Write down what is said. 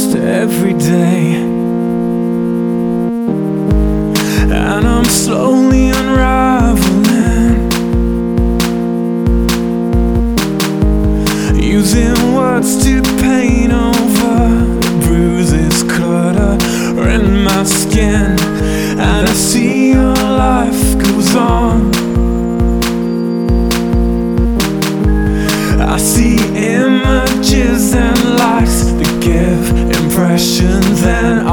almost every day, and I'm slowly unraveling, using words to paint over the bruises cut in my skin. And I see your life goes on. I see images and lights that give impressions, and